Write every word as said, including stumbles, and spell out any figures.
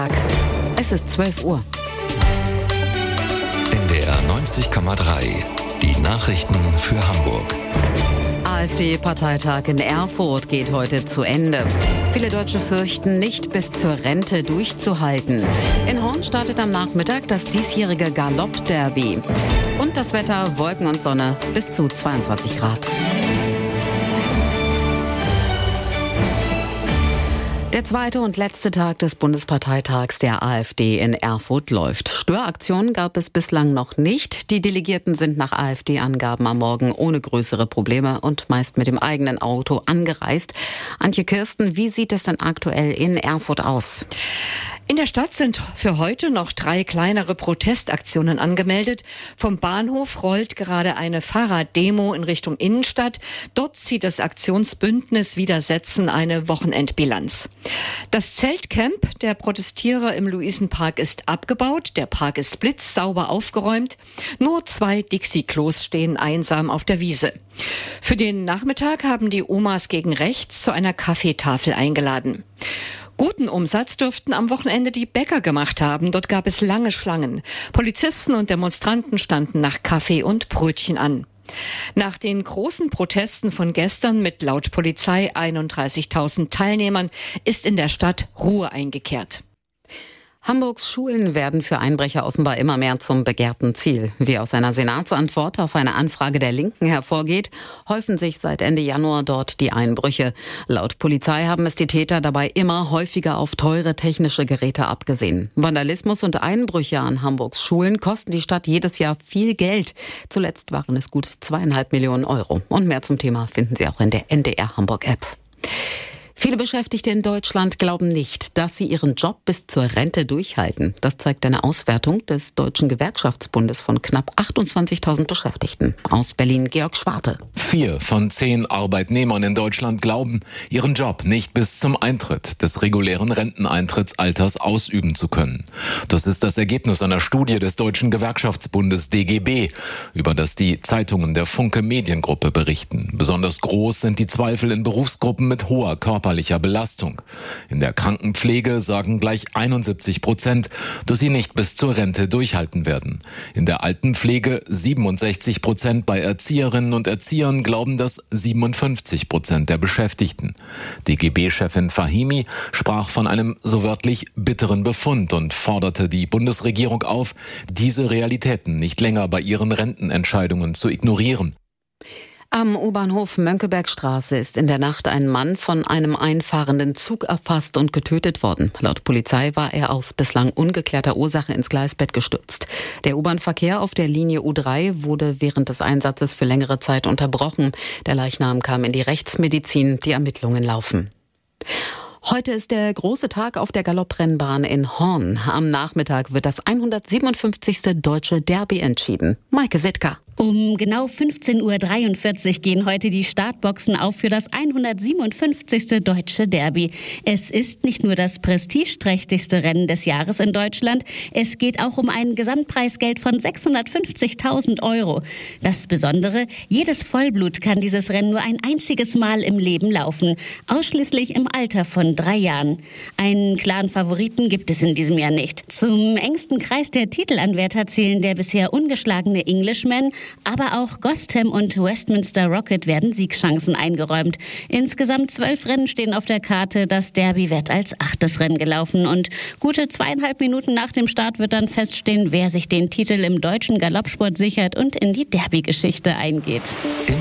Es ist zwölf Uhr. N D R neunzig Komma drei. Die Nachrichten für Hamburg. AfD-Parteitag in Erfurt geht heute zu Ende. Viele Deutsche fürchten, nicht bis zur Rente durchzuhalten. In Horn startet am Nachmittag das diesjährige Galopp-Derby. Und das Wetter, Wolken und Sonne bis zu zweiundzwanzig Grad. Der zweite und letzte Tag des Bundesparteitags der AfD in Erfurt läuft. Störaktionen gab es bislang noch nicht. Die Delegierten sind nach AfD-Angaben am Morgen ohne größere Probleme und meist mit dem eigenen Auto angereist. Antje Kirsten, wie sieht es denn aktuell in Erfurt aus? In der Stadt sind für heute noch drei kleinere Protestaktionen angemeldet. Vom Bahnhof rollt gerade eine Fahrraddemo in Richtung Innenstadt. Dort zieht das Aktionsbündnis Widersetzen eine Wochenendbilanz. Das Zeltcamp der Protestierer im Luisenpark ist abgebaut. Der Park ist blitzsauber aufgeräumt. Nur zwei Dixie-Klos stehen einsam auf der Wiese. Für den Nachmittag haben die Omas gegen rechts zu einer Kaffeetafel eingeladen. Guten Umsatz dürften am Wochenende die Bäcker gemacht haben. Dort gab es lange Schlangen. Polizisten und Demonstranten standen nach Kaffee und Brötchen an. Nach den großen Protesten von gestern mit laut Polizei einunddreißigtausend Teilnehmern ist in der Stadt Ruhe eingekehrt. Hamburgs Schulen werden für Einbrecher offenbar immer mehr zum begehrten Ziel. Wie aus einer Senatsantwort auf eine Anfrage der Linken hervorgeht, häufen sich seit Ende Januar dort die Einbrüche. Laut Polizei haben es die Täter dabei immer häufiger auf teure technische Geräte abgesehen. Vandalismus und Einbrüche an Hamburgs Schulen kosten die Stadt jedes Jahr viel Geld. Zuletzt waren es gut zweieinhalb Millionen Euro. Und mehr zum Thema finden Sie auch in der N D R Hamburg App. Viele Beschäftigte in Deutschland glauben nicht, dass sie ihren Job bis zur Rente durchhalten. Das zeigt eine Auswertung des Deutschen Gewerkschaftsbundes von knapp achtundzwanzigtausend Beschäftigten. Aus Berlin Georg Schwarte. Vier von zehn Arbeitnehmern in Deutschland glauben, ihren Job nicht bis zum Eintritt des regulären Renteneintrittsalters ausüben zu können. Das ist das Ergebnis einer Studie des Deutschen Gewerkschaftsbundes D G B, über das die Zeitungen der Funke Mediengruppe berichten. Besonders groß sind die Zweifel in Berufsgruppen mit hoher Körper Belastung. In der Krankenpflege sagen gleich einundsiebzig Prozent, dass sie nicht bis zur Rente durchhalten werden. In der Altenpflege siebenundsechzig Prozent, bei Erzieherinnen und Erziehern glauben das siebenundfünfzig Prozent der Beschäftigten. D G B-Chefin Fahimi sprach von einem so wörtlich bitteren Befund und forderte die Bundesregierung auf, diese Realitäten nicht länger bei ihren Rentenentscheidungen zu ignorieren. Am U-Bahnhof Mönckebergstraße ist in der Nacht ein Mann von einem einfahrenden Zug erfasst und getötet worden. Laut Polizei war er aus bislang ungeklärter Ursache ins Gleisbett gestürzt. Der U-Bahn-Verkehr auf der Linie U drei wurde während des Einsatzes für längere Zeit unterbrochen. Der Leichnam kam in die Rechtsmedizin. Die Ermittlungen laufen. Heute ist der große Tag auf der Galopprennbahn in Horn. Am Nachmittag wird das hundertsiebenundfünfzigste Deutsche Derby entschieden. Maike Sitka. Um genau fünfzehn Uhr dreiundvierzig gehen heute die Startboxen auf für das hundertsiebenundfünfzigste Deutsche Derby. Es ist nicht nur das prestigeträchtigste Rennen des Jahres in Deutschland, es geht auch um ein Gesamtpreisgeld von sechshundertfünfzigtausend Euro. Das Besondere, jedes Vollblut kann dieses Rennen nur ein einziges Mal im Leben laufen, ausschließlich im Alter von drei Jahren. Einen klaren Favoriten gibt es in diesem Jahr nicht. Zum engsten Kreis der Titelanwärter zählen der bisher ungeschlagene Englishman, aber auch Gostham und Westminster Rocket werden Siegchancen eingeräumt. Insgesamt zwölf Rennen stehen auf der Karte. Das Derby wird als achtes Rennen gelaufen. Und gute zweieinhalb Minuten nach dem Start wird dann feststehen, wer sich den Titel im deutschen Galoppsport sichert und in die Derby-Geschichte eingeht.